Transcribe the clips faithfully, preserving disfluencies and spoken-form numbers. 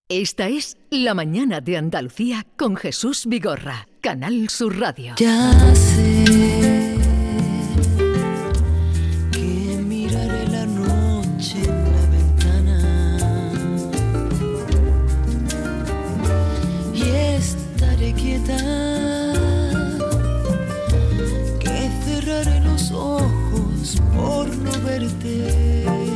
Esta es La Mañana de Andalucía con Jesús Vigorra, Canal Sur Radio. Ya sé que miraré la noche en la ventana y estaré quieta, que cerraré los ojos por no verte.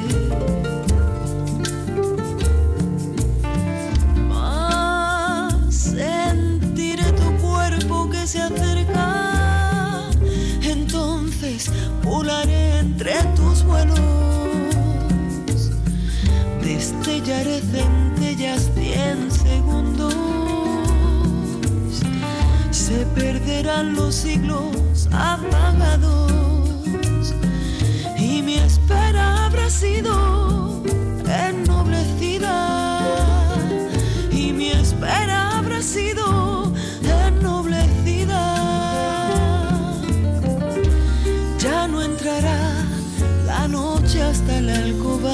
Se acerca, entonces volaré entre tus vuelos, destellaré centellas cien segundos, se perderán los siglos apagados y mi espera habrá sido ennoblecida, y mi espera habrá sido ennoblecida. Ya no entrará la noche hasta la alcoba.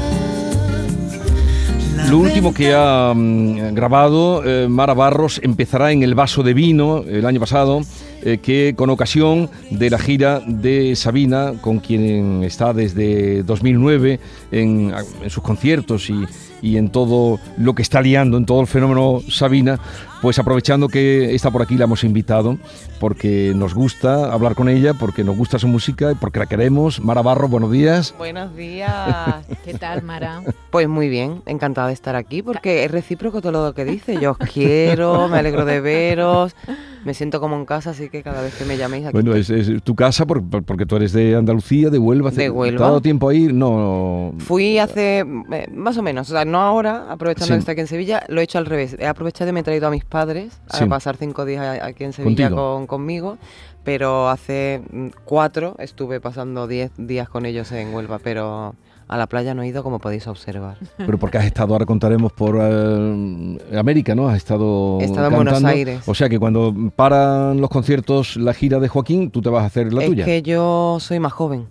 La Lo último que ha um, grabado eh, Mara Barros empezará en El Vaso de Vino el año pasado, eh, que con ocasión de la gira de Sabina, con quien está desde dos mil nueve en, en sus conciertos y, y en todo lo que está liando, en todo el fenómeno Sabina, pues aprovechando que está por aquí la hemos invitado porque nos gusta hablar con ella, porque nos gusta su música y porque la queremos. Mara Barros, buenos días. Buenos días. ¿Qué tal, Mara? Pues muy bien, encantada de estar aquí porque es recíproco todo lo que dice. Yo os quiero, me alegro de veros, me siento como en casa, así que cada vez que me llaméis aquí. Bueno, es, es tu casa por, por, porque tú eres de Andalucía, de Huelva. De Huelva. ¿Te ha dado tiempo a ir? No. Fui hace, eh, más o menos, o sea, no ahora, aprovechando Sí. que estoy aquí en Sevilla, lo he hecho al revés. He aprovechado y me he traído a mis padres a Sí. pasar cinco días aquí en Sevilla con, conmigo, pero hace mm, cuatro estuve pasando diez días con ellos en Huelva, pero a la playa no he ido, como podéis observar. Pero porque has estado, ahora contaremos, por uh, América, ¿no? Has estado He estado en cantando. Buenos Aires. O sea que cuando paran los conciertos, la gira de Joaquín, tú te vas a hacer la es tuya. que yo soy más joven.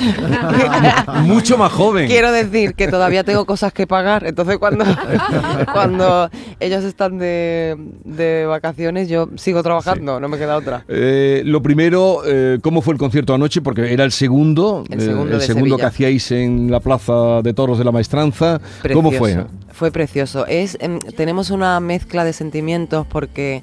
Mucho más joven. Quiero decir que todavía tengo cosas que pagar, entonces cuando, cuando ellos están de, de vacaciones yo sigo trabajando, sí. No me queda otra. Eh, lo primero, eh, ¿cómo fue el concierto anoche? Porque era el segundo, el segundo, eh, el segundo que hacíais en la Plaza de Toros de la Maestranza. Precioso. ¿Cómo fue? Fue precioso. Es, eh, tenemos una mezcla de sentimientos porque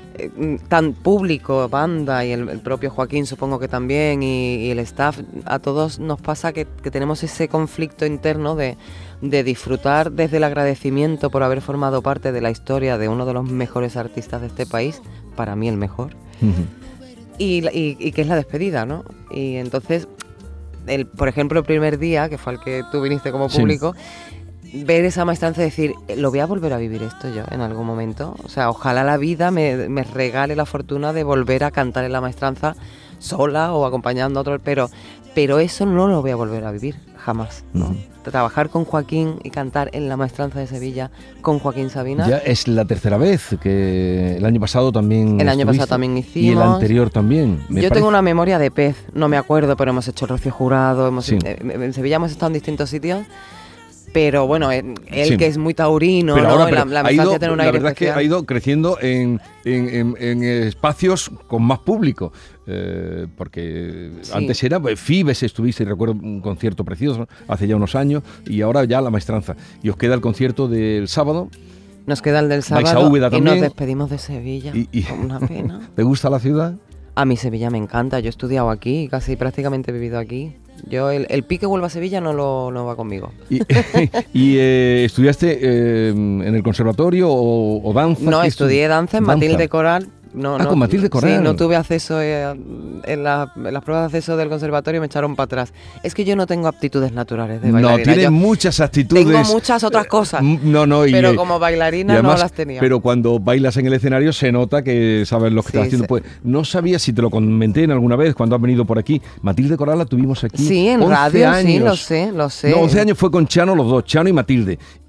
tan público, banda y el, el propio Joaquín supongo que también y, y el staff, a todos nos pasa que, que tenemos ese conflicto interno de, de disfrutar desde el agradecimiento por haber formado parte de la historia de uno de los mejores artistas de este país, para mí el mejor, uh-huh. y, y, y que es la despedida, ¿no? Y entonces, el, por ejemplo, el primer día, que fue el que tú viniste como público, sí. Ver esa maestranza y decir, lo voy a volver a vivir esto yo en algún momento. O sea, ojalá la vida me, me regale la fortuna de volver a cantar en la maestranza sola o acompañando a otros, pero, pero eso no lo voy a volver a vivir jamás, ¿no? Uh-huh. Trabajar con Joaquín y cantar en la maestranza de Sevilla con Joaquín Sabina. Ya es la tercera vez, que el año pasado también El año pasado también hicimos. Y el anterior también. Yo parece... tengo una memoria de pez, no me acuerdo, pero hemos hecho Rocío Jurado, hemos, sí. en, en Sevilla hemos estado en distintos sitios. Pero bueno, él sí. que es muy taurino, pero ¿no? Ahora, pero la, la, ha ido, tiene un la aire verdad especial. Es que ha ido creciendo en, en, en, en espacios con más público. Eh, porque sí. antes era pues, Fibes, estuviste, recuerdo un concierto precioso hace ya unos años, y ahora ya la maestranza. Y os queda el concierto del sábado. Nos queda el del sábado y nos despedimos de Sevilla. Y, y una pena. ¿Te gusta la ciudad? A mí Sevilla me encanta, yo he estudiado aquí, casi prácticamente he vivido aquí. Yo el, el pique Huelva a Sevilla no lo no va conmigo. ¿Y, y eh, estudiaste eh, en el conservatorio o, o danza? No, estudié danza en danza. Matilde Coral. No, ah, no, con Matilde Coral. Sí, no tuve acceso eh, en, la, en las pruebas de acceso del conservatorio, me echaron para atrás. Es que yo no tengo aptitudes naturales de bailarina. No, tienes yo muchas actitudes. Tengo muchas otras cosas. No, no, y, pero como bailarina además, no las tenía. Pero cuando bailas en el escenario se nota que sabes lo que sí, estás haciendo. Pues, no sabía si te lo comenté en alguna vez cuando has venido por aquí. Matilde Coral la tuvimos aquí. Sí, en radio, años. Sí, lo sé, lo sé. No, once años fue con Chano los dos, Chano y Matilde.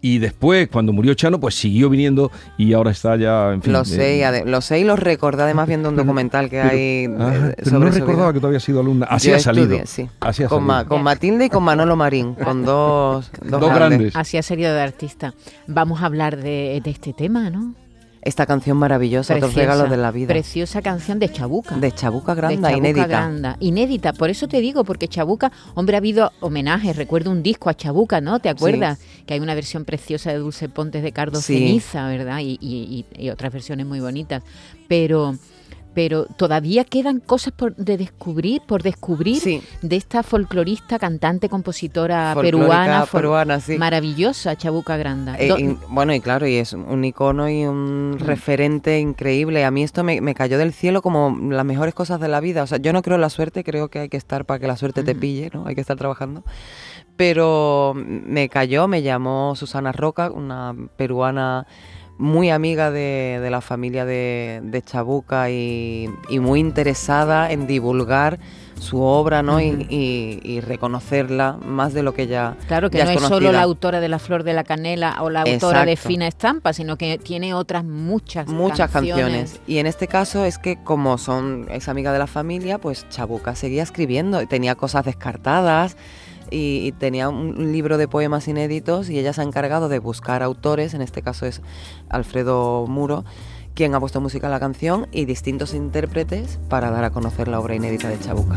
Y después, cuando murió Chano, pues siguió viniendo y ahora está ya, en fin... Lo sé, eh, ade- lo sé y lo recordé además viendo un documental que pero, hay ah, eh, pero sobre no su recordaba vida. que tú habías sido alumna. Así Yo ha salido. estudié, sí. Así ha Con, Ma- salido. con Matilde y con Manolo Marín, con dos, dos, Dos grandes. Así ha salido de artista. Vamos a hablar de, de este tema, ¿no? Esta canción maravillosa, Otros regalos de la vida. Preciosa canción de Chabuca. De Chabuca Granda, de Chabuca inédita. Granda, inédita. Por eso te digo, porque Chabuca, hombre, ha habido homenajes. Recuerdo un disco a Chabuca, ¿no? ¿Te acuerdas? Sí. Que hay una versión preciosa de Dulce Pontes de Cardo Sí. Ceniza, ¿verdad? Y, y, y, y otras versiones muy bonitas. Pero... pero todavía quedan cosas por de descubrir, por descubrir Sí. de esta folclorista, cantante, compositora Folclórica peruana, fol- peruana, sí. maravillosa, Chabuca Granda. Eh, Do- y, bueno, y claro, y es un icono y un Mm. referente increíble. A mí esto me, me cayó del cielo como las mejores cosas de la vida. O sea, yo no creo en la suerte, creo que hay que estar para que la suerte te Ujú. pille, ¿no? Hay que estar trabajando. Pero me cayó, me llamó Susana Roca, una peruana muy amiga de, de la familia de, de Chabuca y, y muy interesada en divulgar su obra, ¿no? Ujú. y, y- y reconocerla más de lo que ya Claro que ya no es solo conocida. la autora de La Flor de la Canela o la autora de Exacto. Fina Estampa, sino que tiene otras muchas Muchas canciones. canciones. Y en este caso es que como son es amiga de la familia, pues Chabuca seguía escribiendo. Tenía cosas descartadas y, y tenía un, un libro de poemas inéditos y ella se ha encargado de buscar autores, en este caso es Alfredo Muro, quien ha puesto música a la canción y distintos intérpretes para dar a conocer la obra inédita de Chabuca.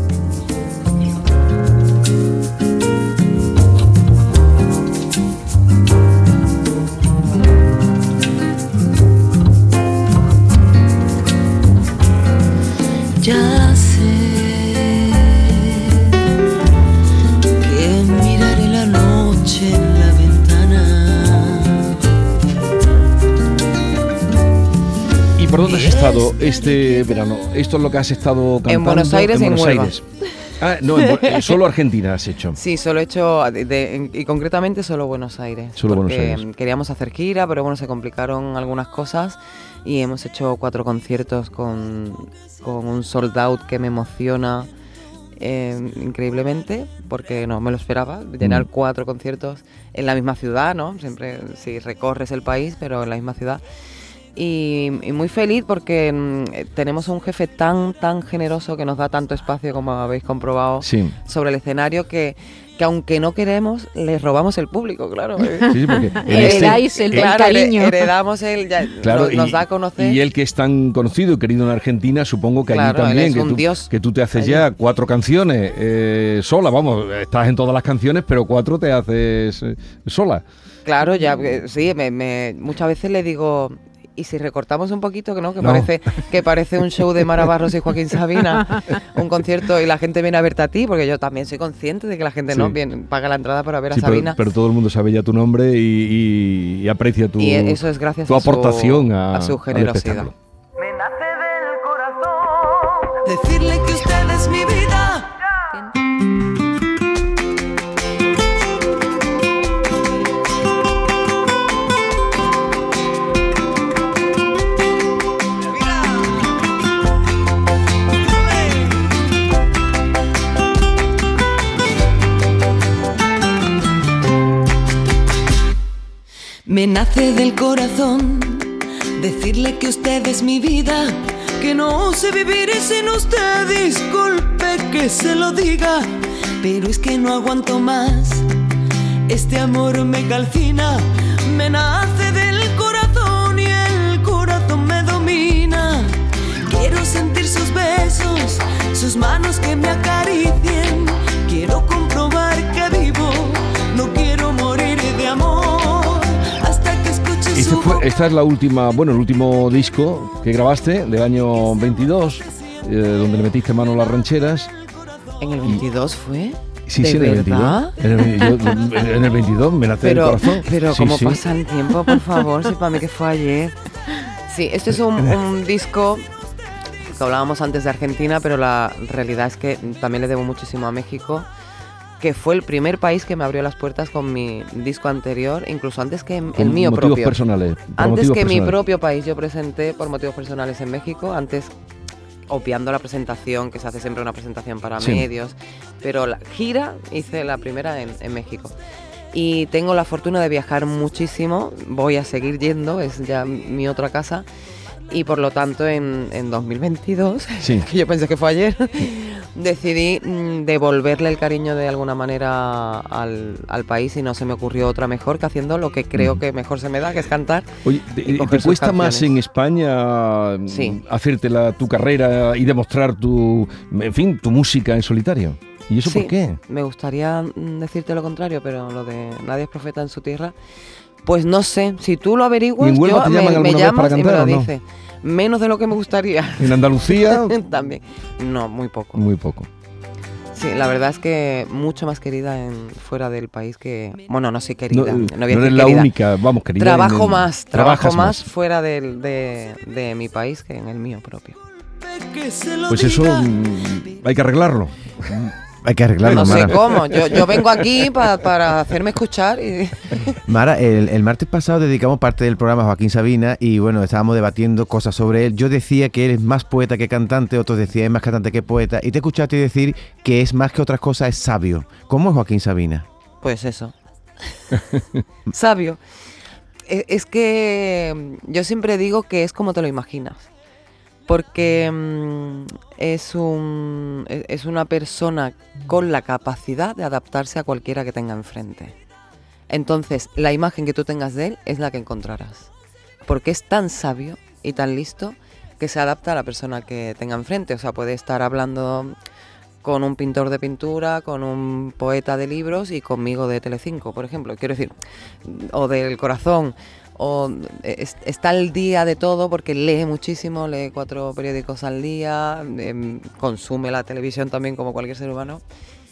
Ya sé que miraré la noche en la ventana. ¿Y por dónde has estado este verano? ¿Esto es lo que has estado cantando? En Buenos Aires y en Buenos Huelva. Aires. Ah, no, en Bu- eh, solo Argentina has hecho. Sí, solo he hecho, de- de- y concretamente solo Buenos Aires. Solo Buenos porque Aires. queríamos hacer gira, pero bueno, se complicaron algunas cosas y hemos hecho cuatro conciertos con, con un sold out que me emociona eh, increíblemente, porque no me lo esperaba, llenar Mm. cuatro conciertos en la misma ciudad, ¿no? Siempre si recorres el país, pero en la misma ciudad. Y, y muy feliz porque mm, tenemos un jefe tan, tan generoso que nos da tanto espacio, como habéis comprobado, Sí. sobre el escenario que, que aunque no queremos, le robamos el público, claro. Sí, sí, porque en Heredáis el- Claro, el cariño. here- heredamos el, ya, Claro, nos, nos y, da a conocer. y él que es tan conocido y querido en Argentina, supongo que Claro, allí él también, es que, un tú, dios que tú te haces allí. ya cuatro canciones eh, sola, vamos, estás en todas las canciones, pero cuatro te haces eh, sola. Claro, ya, eh, sí, me, me- muchas veces le digo, y si recortamos un poquito, que no, que No. parece que parece un show de Mara Barros y Joaquín Sabina, un concierto y la gente viene a verte a ti, porque yo también soy consciente de que la gente Sí. no viene, paga la entrada para ver Sí, a pero, Sabina. pero todo el mundo sabe ya tu nombre y, y- y aprecia tu, y eso es gracias tu a su- aportación a, a su al generosidad. espectáculo. Me nace del corazón decirle que usted es mi vida. Me nace del corazón decirle que usted es mi vida, que no sé vivir sin usted, disculpe que se lo diga, pero es que no aguanto más, este amor me calcina, me nace del corazón y el corazón me domina, quiero sentir sus besos, sus manos que me acaricien, quiero comprobar que vivo, no quiero morir de amor, hasta que escuche Este su fue- boca. esta es la última, bueno, el último disco que grabaste del año veintidós, eh, donde le metiste mano a las rancheras. ¿En el veintidós fue? Sí, ¿De sí, en el verdad? veintidós. En el, yo- en el veintidós me nace Pero, el corazón. pero Sí, ¿cómo sí. pasa el tiempo, por favor? Si para mí que fue ayer. Sí, este es un, un disco que hablábamos antes de Argentina, pero la realidad es que también le debo muchísimo a México, que fue el primer país que me abrió las puertas con mi disco anterior, incluso antes que el Con mío motivos propio. personales. por Antes motivos que mi personales. propio país, yo presenté por motivos personales en México, antes obviando la presentación, que se hace siempre una presentación para Sí. medios, pero la gira hice la primera en, en México. y tengo la fortuna de viajar muchísimo, voy a seguir yendo, es ya mi otra casa, y por lo tanto en, en dos mil veintidós, sí. que yo pensé que fue ayer, decidí mm, devolverle el cariño de alguna manera al, al país, y no se me ocurrió otra mejor que haciendo lo que creo Mm. que mejor se me da, que es cantar. Oye, ¿te, y te coger sus cuesta más canciones. en España mm, Sí. hacerte la, tu carrera y demostrar tu, en fin, tu música en solitario? ¿Y eso Sí, por qué? me gustaría mm, decirte lo contrario, pero lo de nadie es profeta en su tierra, pues no sé, si tú lo averiguas, ¿Y en Huelva yo te me, llaman me alguna vez llamas para y me cantar lo o no? dices. Menos de lo que me gustaría. ¿En Andalucía? También. No, muy poco. Muy poco. Sí, la verdad es que mucho más querida en fuera del país que... Bueno, no soy querida, No, no, eh, voy a no decir eres la querida. única, vamos, querida. Trabajo en- más, trabajas trabajo más fuera del- de, de mi país que en el mío propio. Pues eso mm, hay que arreglarlo. Hay que arreglarlo, No sé Mara. cómo, yo, yo vengo aquí pa- para hacerme escuchar y... Mara, el, el martes pasado dedicamos parte del programa a Joaquín Sabina y bueno, estábamos debatiendo cosas sobre él. Yo decía que él es más poeta que cantante, otros decían es más cantante que poeta, y te escuchaste decir que es más que otras cosas, es sabio. ¿Cómo es Joaquín Sabina? Pues eso. Sabio. E- Es que yo siempre digo que es como te lo imaginas. Porque mm, es, un, e- es una persona con la capacidad de adaptarse a cualquiera que tenga enfrente. Entonces, la imagen que tú tengas de él es la que encontrarás. Porque es tan sabio y tan listo que se adapta a la persona que tenga enfrente. O sea, puede estar hablando con un pintor de pintura, con un poeta de libros y conmigo de Telecinco, por ejemplo. Quiero decir, o del corazón, o es- está al día de todo porque lee muchísimo, lee cuatro periódicos al día, em, consume la televisión también como cualquier ser humano.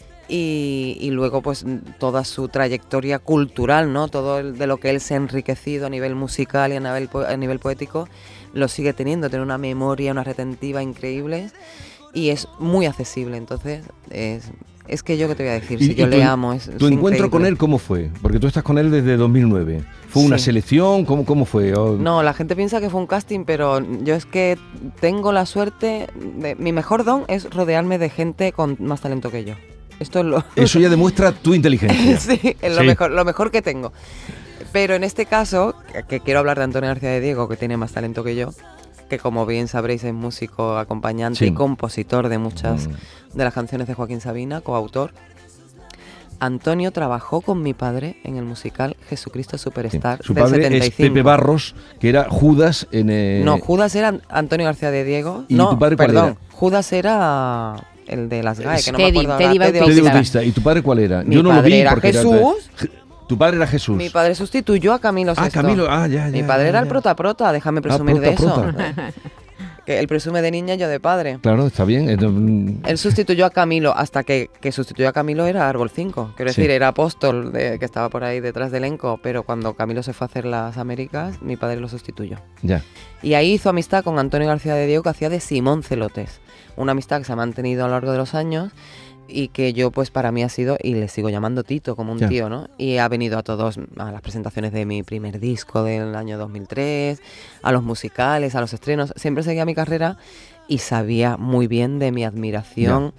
Y, y luego pues toda su trayectoria cultural, ¿no? Todo el- de lo que él se ha enriquecido a nivel musical y a nivel, po- a nivel poético, lo sigue teniendo, tiene una memoria, una retentiva increíbles y es muy accesible. Entonces, es, es que yo qué te voy a decir, si yo tu, le amo, es ¿Tu es encuentro increíble. con él cómo fue? Porque tú estás con él desde dos mil nueve. ¿Fue una Sí. selección? ¿Cómo, cómo fue? O- No, la gente piensa que fue un casting, pero yo es que tengo la suerte, de, mi mejor don es rodearme de gente con más talento que yo. Esto es lo... Eso ya demuestra tu inteligencia. Sí, es lo, Sí. mejor, lo mejor que tengo. Pero en este caso, que, que quiero hablar de Antonio García de Diego, que tiene más talento que yo, que como bien sabréis es músico, acompañante Sí. y compositor de muchas Mm. de las canciones de Joaquín Sabina, coautor. Antonio trabajó con mi padre en el musical Jesucristo Sí. Superstar Su del padre setenta y es Pepe cinco. Barros, que era Judas en... eh, No, Judas era An- Antonio García de Diego. ¿Y no, tu padre cuál perdón, era? Judas era el de las G A E, que no me Teddy, acuerdo ahora. Teddy Teddy Bautista. Teddy Bautista. Bautista. ¿Y tu padre cuál era? Mi Yo no lo padre vi era porque Jesús. Tu padre era Jesús. Mi padre sustituyó a Camilo Ah, Sesto. Camilo. Ah, ya, ya. Mi padre ya, era el ya. prota prota, déjame presumir prota, de eso. prota. Que él presume de niña, yo de padre. Claro, está bien. Eh, mm, Él sustituyó a Camilo, hasta que, que sustituyó a Camilo era Árbol cinco. Quiero Sí. decir, era apóstol de, que estaba por ahí detrás del elenco, pero cuando Camilo se fue a hacer las Américas, mi padre lo sustituyó. Ya. Y ahí hizo amistad con Antonio García de Diego, que hacía de Simón Celotes. Una amistad que se ha mantenido a lo largo de los años y que yo, pues para mí ha sido, y le sigo llamando Tito, como un Ya. tío, ¿no? Y ha venido a todos, a las presentaciones de mi primer disco del año dos mil tres, a los musicales, a los estrenos. Siempre seguía mi carrera y sabía muy bien de mi admiración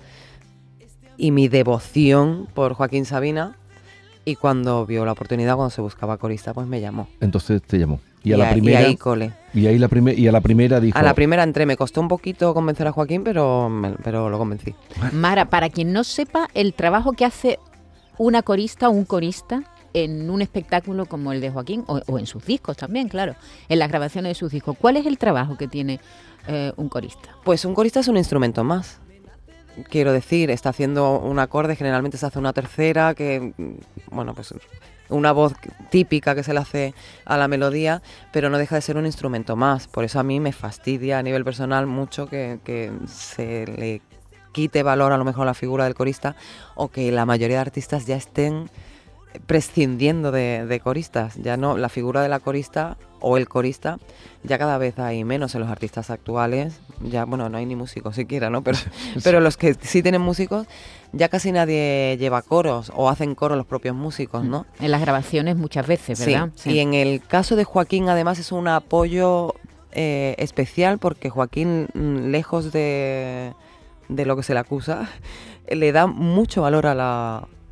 y mi devoción por Joaquín Sabina. Y cuando vio la oportunidad, cuando se buscaba corista, pues me llamó. Entonces te llamó. Y a Y la a- y primera. ahí colé. Y ahí la primera. Y a la primera dijo. A la primera entré, me costó un poquito convencer a Joaquín, pero, me- pero lo convencí. Mara, para quien no sepa, el trabajo que hace una corista o un corista en un espectáculo como el de Joaquín, o, o en sus discos también, claro, en las grabaciones de sus discos, ¿cuál es el trabajo que tiene eh, un corista? Pues un corista es un instrumento más. Quiero decir, está haciendo un acorde, generalmente se hace una tercera, que, mm, bueno, pues una voz típica que se le hace a la melodía, pero no deja de ser un instrumento más. Por eso a mí me fastidia a nivel personal mucho que, que se le quite valor a lo mejor a la figura del corista, o que la mayoría de artistas ya estén prescindiendo de, de coristas. Ya no, la figura de la corista o el corista ya cada vez hay menos en los artistas actuales. Ya, bueno, no hay ni músicos siquiera, ¿no? Pero, pero los que sí tienen músicos, ya casi nadie lleva coros o hacen coros los propios músicos, ¿no? En las grabaciones muchas veces, ¿verdad? Sí. Y en el caso de Joaquín, además, es un apoyo eh, especial porque Joaquín, mm, lejos de, de lo que se le acusa, le da mucho valor a la,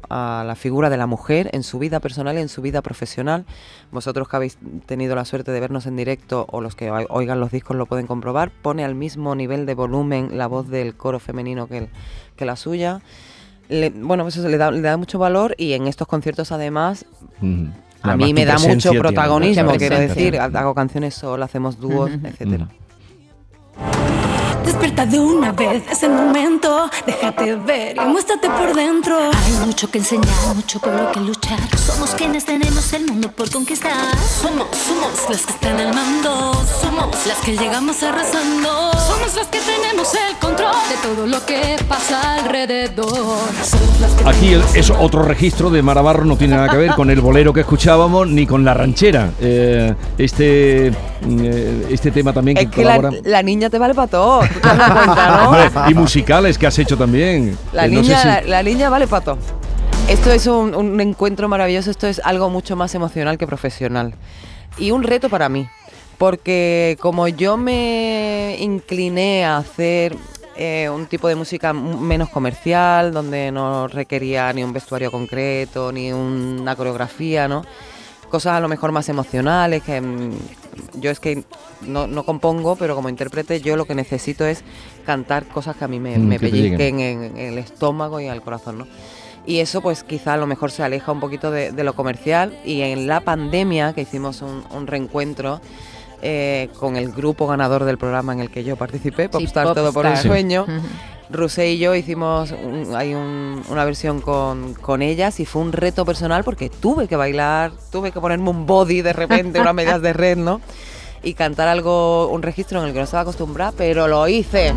a la figura de la mujer en su vida personal y en su vida profesional. Vosotros que habéis tenido la suerte de vernos en directo o los que oigan los discos lo pueden comprobar, pone al mismo nivel de volumen la voz del coro femenino que, el, que la suya. Le, bueno, pues eso le da, le da mucho valor y en estos conciertos además... Mm. A Además, mí me da mucho protagonismo, tiene, quiero decir, hago canciones sola, hacemos dúos, uh-huh. etcétera. Uh-huh. Despierta de una vez, es el momento. Déjate ver y muéstrate por dentro. Hay mucho que enseñar, mucho por lo que luchar. Somos quienes tenemos el mundo por conquistar. Somos, somos las que están al mando. Somos las que llegamos arrasando. Somos las que tenemos el control de todo lo que pasa alrededor. Aquí el, es otro registro de Mara Barros, no tiene nada que ver con el bolero que escuchábamos ni con la ranchera. Eh, este, eh, este tema también que, es que colabora... la, la niña te vale para todo. ¿Te das cuenta, no? Hombre, y musicales que has hecho también. La, eh, niña, no sé si... la, la niña vale para todo. Esto es un, un encuentro maravilloso, esto es algo mucho más emocional que profesional. Y un reto para mí, porque como yo me incliné a hacer eh, un tipo de música menos comercial, donde no requería ni un vestuario concreto, ni una coreografía, ¿no? Cosas a lo mejor más emocionales, que mmm, yo es que no, no compongo, pero como intérprete yo lo que necesito es cantar cosas que a mí me, mm, me pellizquen en, en el estómago y en el corazón, ¿no? Y eso pues quizá a lo mejor se aleja un poquito de, de lo comercial, y en la pandemia que hicimos un, un reencuentro eh, con el grupo ganador del programa en el que yo participé, Popstar, sí, Todo por un Sueño, sí. Rusé y yo hicimos un, hay un, una versión con, con ellas y fue un reto personal porque tuve que bailar, tuve que ponerme un body de repente, unas medias de red, ¿no? Y cantar algo, un registro en el que no estaba acostumbrada, pero lo hice.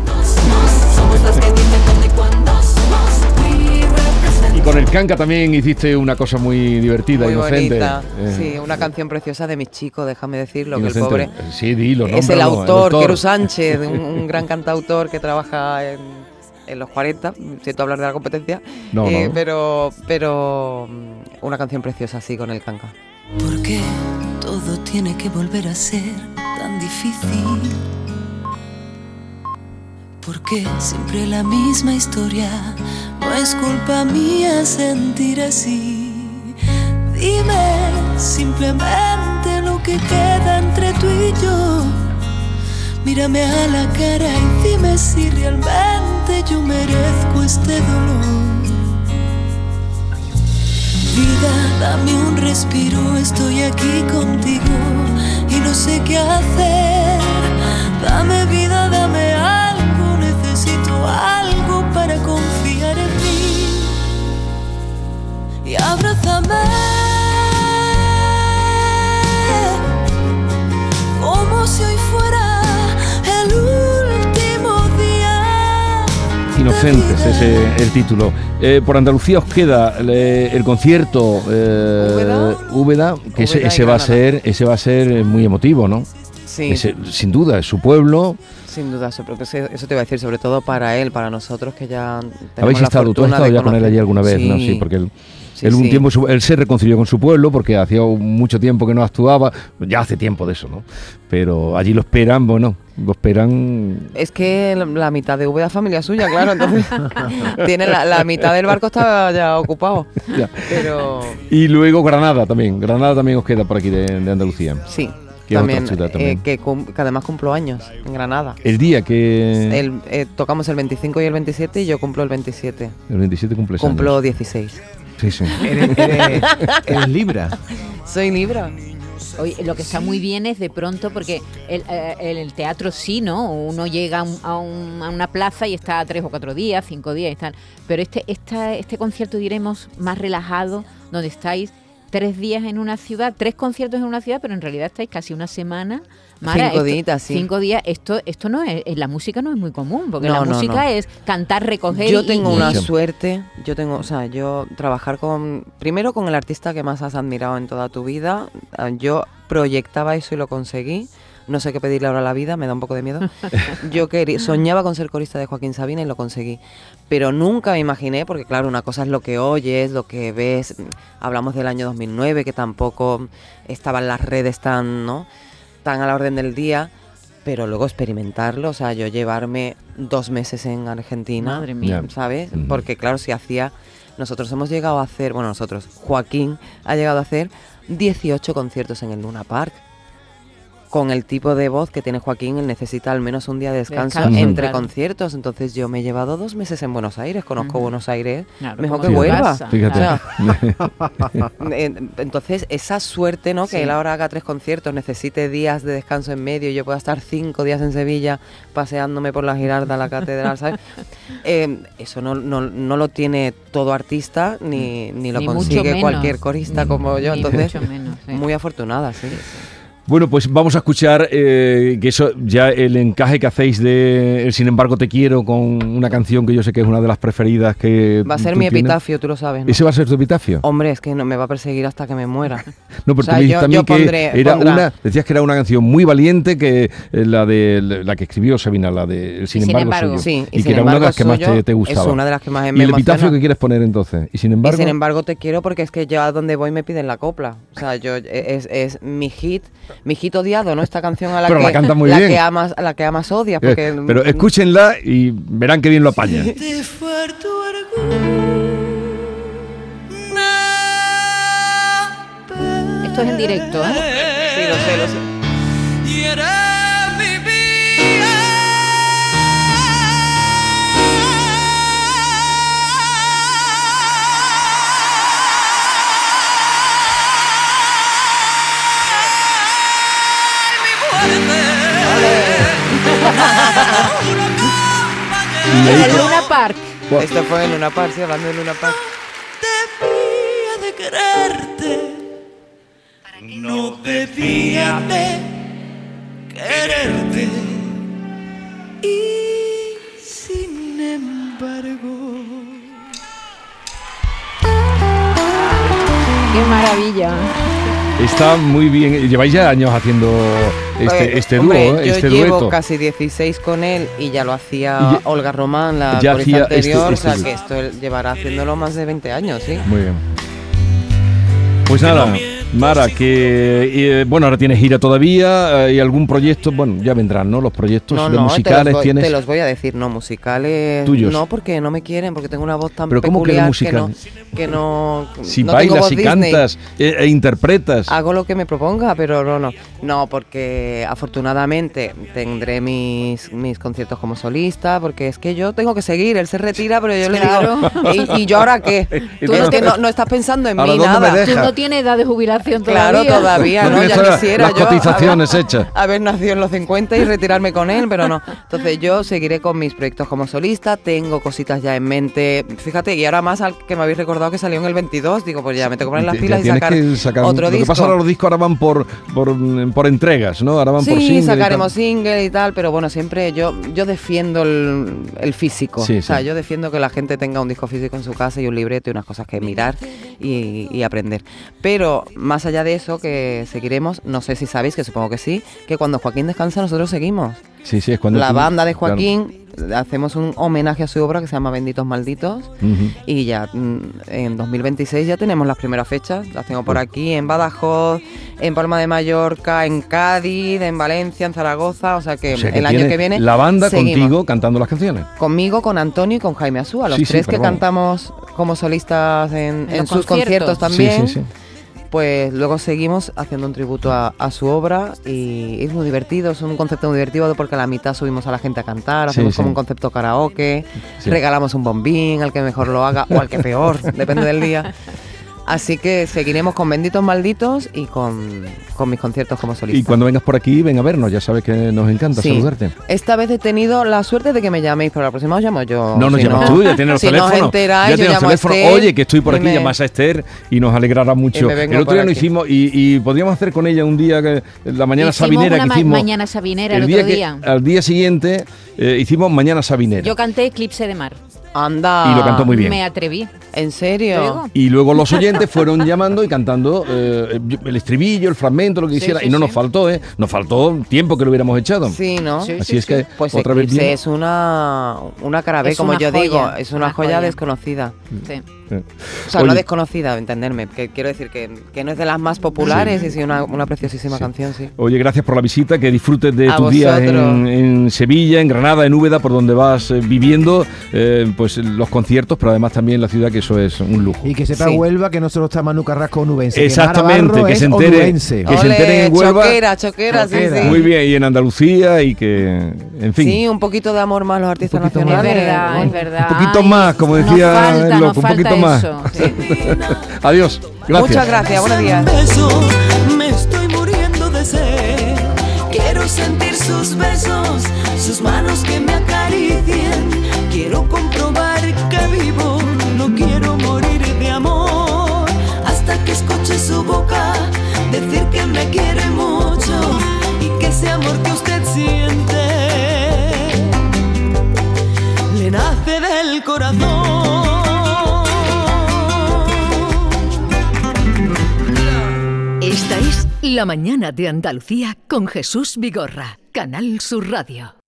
Y con el canca también hiciste una cosa muy divertida, muy inocente. Bonita. Eh. Sí, una canción preciosa de mis chicos, déjame decirlo, Inocente. Que el pobre sí, dilo, es el autor, el autor. Keru Sánchez, un, un gran cantautor que trabaja en, en los cuarenta, siento hablar de la competencia, no, eh, no. pero pero una canción preciosa así con el canca. ¿Por qué todo tiene que volver a ser tan difícil? ¿Por qué siempre la misma historia? No es culpa mía sentir así. Dime simplemente lo que queda entre tú y yo. Mírame a la cara y dime si realmente yo merezco este dolor. Vida, dame un respiro, estoy aquí contigo y no sé qué hacer. Dame vida, dame algo, necesito algo para confiar en mí. Y abrázame como si hoy fuera el último día. Inocentes, ese es el título. Eh, por Andalucía os queda eh, el concierto eh, Úbeda, Úbeda, que ese, Úbeda ese va a ser, ese va a ser muy emotivo, ¿no? Sí. Ese, sin duda, es su pueblo. Sin duda, eso te iba a decir, sobre todo para él, para nosotros que ya tenemos ¿Habéis la estado, tú has estado ya con él allí alguna vez? Sí. ¿No? Sí, porque él, sí, él un sí. tiempo, él se reconcilió con su pueblo porque hacía mucho tiempo que no actuaba, ya hace tiempo de eso, ¿no? Pero allí lo esperan, bueno, lo esperan... Es que la mitad de Úbeda es familia suya, claro, entonces tiene la, la mitad del barco está ya ocupado. Ya. Pero... Y luego Granada también, Granada también os queda por aquí de, de Andalucía. Sí. También, También, también. Eh, que, cum, que además cumplo años en Granada. El día que... El, eh, tocamos el veinticinco y el veintisiete y yo cumplo el veintisiete. El veintisiete cumples Cumplo años. dieciséis. Sí, sí. ¿Eres, eres, eres Libra? Soy Libra. Oye, lo que está muy bien es de pronto, porque el, el, el teatro sí, ¿no? Uno llega a, un, a, un, a una plaza y está tres o cuatro días, cinco días y tal. Pero este, esta, este concierto, diremos, más relajado, donde estáis tres días en una ciudad, tres conciertos en una ciudad, pero en realidad estáis casi una semana. Mara, cinco esto, días, sí. Cinco días. Esto, esto no es, la música no es muy común, porque no, la no, música no. es cantar, recoger. Yo tengo y, una y... suerte, yo tengo, o sea, yo trabajar con, primero con el artista que más has admirado en toda tu vida, yo proyectaba eso y lo conseguí. No sé qué pedirle ahora a la vida, me da un poco de miedo. Yo quería, soñaba con ser corista de Joaquín Sabina y lo conseguí. Pero nunca me imaginé, porque claro, una cosa es lo que oyes, lo que ves. Hablamos del año dos mil nueve, que tampoco estaban las redes tan, ¿no?, tan a la orden del día. Pero luego experimentarlo, o sea, yo llevarme dos meses en Argentina, Madre mía. ¿sabes? Uh-huh. Porque claro, si hacía nosotros hemos llegado a hacer, bueno, nosotros, Joaquín ha llegado a hacer dieciocho conciertos en el Luna Park. Con el tipo de voz que tiene Joaquín, él necesita al menos un día de descanso, Descanso, entre claro. conciertos. Entonces yo me he llevado dos meses en Buenos Aires, conozco Ujú. Buenos Aires Claro, mejor como que tu Huelva. casa, Fíjate. claro. Eh, Entonces esa suerte, ¿no? Que Sí. él ahora haga tres conciertos, necesite días de descanso en medio, y yo pueda estar cinco días en Sevilla paseándome por la Giralda, la catedral, ¿sabes? Eh, eso no, no, no lo tiene todo artista, ni, ni lo Ni mucho consigue menos. cualquier corista como yo. Ni Entonces, mucho menos, sí. muy afortunada, sí. Bueno, pues vamos a escuchar eh, que eso ya el encaje que hacéis de el Sin embargo te quiero con una canción que yo sé que es una de las preferidas que Va a ser tú mi tienes. epitafio, tú lo sabes, ¿no? ¿Ese va a ser tu epitafio? Hombre, es que no me va a perseguir hasta que me muera. No, pero O sea, tú me dijiste yo- también yo que pondré- era pondrá- una, decías que era una canción muy valiente, que eh, la de la que escribió Sabina, la de el Sin, Sin embargo, embargo. soy yo. Sí, y, y sin que era una de embargo las que más suyo te, te gustaba. Es una de las que más me ¿Y el epitafio emociona. que quieres poner entonces? Y sin embargo, Y sin embargo te quiero porque es que yo a donde voy me piden la copla. O sea, yo es, es mi hit, mi hit odiado, ¿no? Esta canción a la Pero que la canta muy la bien. que amas, a la que amas odias, eh, porque pero escúchenla y verán qué bien lo apaña. De fuerte orgullo. Esto es en directo, ¿eh? Sí, lo sé, lo sé. Y eres mi vida. En el Luna Park. Esto fue en Luna Park, sí, hablando de Luna Park. Debía de quererte, no debía de quererte. Y sin embargo, Qué maravilla. Está muy bien. Lleváis ya años haciendo este, Eh, este hombre, dúo, ¿eh? yo este llevo dueto. casi dieciséis con él y ya lo hacía Y ya- Olga Román, la ya corista hacía este- anterior, este o sea dúo. que esto él llevará haciéndolo más de veinte años, sí. Muy bien. Pues nada, Mara, que eh, bueno, ahora tienes gira todavía eh, y algún proyecto, bueno, ya vendrán, ¿no? Los proyectos No, de no, musicales te los, voy, tienes. te los voy a decir, no, musicales. Tuyos. No, porque no me quieren, porque tengo una voz tan Pero ¿cómo que de peculiar que no, musicales? que no. Si no tengo bailas, voz si Disney. cantas eh, e interpretas. Hago lo que me proponga, pero no, no. No, porque afortunadamente tendré mis, mis conciertos como solista, porque es que yo tengo que seguir, él se retira, pero yo Claro. le digo, ¿y, y yo ahora qué? Tú es que no, no estás pensando en ¿Ahora mí dónde me nada. dejas? Tú no tienes edad de jubilación Claro, todavía. todavía, No ¿no? tienes Ya todas quisiera las yo cotizaciones haber, hechas. haber nacido en los cincuenta y retirarme con él, pero no. Entonces yo seguiré con mis proyectos como solista, tengo cositas ya en mente. Fíjate, y ahora más al que me habéis recordado que salió en el veintidós, digo, pues ya me tengo que poner las Ya pilas y tienes sacar, que sacar otro Lo que disco. pasa ahora, los discos ahora van por, por, por entregas, ¿no? Ahora van por Sí, single y tal. sacaremos single y tal, pero bueno, siempre yo yo defiendo el, el físico. Sí, o sea, sí. yo defiendo que la gente tenga un disco físico en su casa y un libreto y unas cosas que mirar y, y aprender. Pero más allá de eso, que seguiremos, no sé si sabéis, que supongo que sí, que cuando Joaquín descansa nosotros seguimos. Sí, sí, es cuando La tú- banda de claro. Joaquín, hacemos un homenaje a su obra que se llama Benditos Malditos. Ujú. Y ya mm, en dos mil veintiséis ya tenemos las primeras fechas, las tengo por aquí, en Badajoz, en Palma de Mallorca, en Cádiz, en Valencia, en Zaragoza, o sea que, O sea, que el año tienes que viene la banda seguimos. contigo cantando las canciones. Conmigo, con Antonio y con Jaime Asúa, los Sí, sí, tres pero que vamos. cantamos como solistas en, En en los sus conciertos. conciertos también. Sí, sí, sí. Pues luego seguimos haciendo un tributo a, a su obra y es muy divertido, es un concepto muy divertido porque a la mitad subimos a la gente a cantar, Sí, hacemos sí. como un concepto karaoke, Sí. regalamos un bombín al que mejor lo haga o al que peor, depende del día. Así que seguiremos con Benditos Malditos y con, con mis conciertos como solista. Y cuando vengas por aquí, ven a vernos, ya sabes que nos encanta Sí. saludarte. Esta vez he tenido la suerte de que me llaméis, pero la próxima os llamo yo. No nos Si llamas tú, ya tienes los si teléfonos. No os enteráis, ya yo tienes los llamo a teléfonos. Esther Oye, que estoy por y aquí, me- llamas a Esther y nos alegrará mucho. Y me vengo El otro por día lo aquí. hicimos y, y podríamos hacer con ella un día, que, la mañana Hicimos sabinera una que ma- hicimos. mañana sabinera el día otro que- día. al día siguiente eh, hicimos mañana sabinera. Yo canté Eclipse de Mar. Anda. Y lo cantó muy bien. Me atreví. ¿En serio? Luego. Y luego los oyentes fueron llamando y cantando eh, el estribillo, el fragmento, lo que Sí, quisiera. sí, y no sí. nos faltó, ¿eh? Nos faltó tiempo que lo hubiéramos echado. Sí, ¿no? Sí, Así es que Pues otra vez Eclipse bien. es una, una cara B, Es como una yo joya, digo, es una, una joya, joya. desconocida. Sí. O sea, no Oye. desconocida, entenderme, que quiero decir que, que no es de las más populares, y sí una, una preciosísima Sí. canción, sí. Oye, gracias por la visita, que disfrutes de A tus días en, vosotros. en Sevilla, en Granada, en Úbeda, por donde vas eh, viviendo, eh, pues los conciertos, pero además también la ciudad que eso es un lujo. Y que sepa Sí. Huelva que no solo está Manu Carrasco onubense. Exactamente, que, Mara Barro que es se entere, onubense. que se enteren en Ole, Huelva. choquera, choquera, sí, Choquera. sí. Muy bien, y en Andalucía y que, en fin. Sí, un poquito de amor más a los artistas Un poquito Es más. nacionales. verdad, ¿no? es verdad. Un poquito Ay, más, como nos decía falta, el nos loco, un falta poquito más. eso, sí. Adiós, gracias. Muchas gracias, buenos días. Beso, me estoy muriendo de sed. Quiero sentir sus besos, sus manos que me acaricien. Quiero comprobar que vivo, no quiero morir de amor. Hasta que escuche su boca decir que me quiere mucho y que ese amor que usted siente le nace del corazón. Esta es La Mañana de Andalucía con Jesús Vigorra, Canal Sur Radio.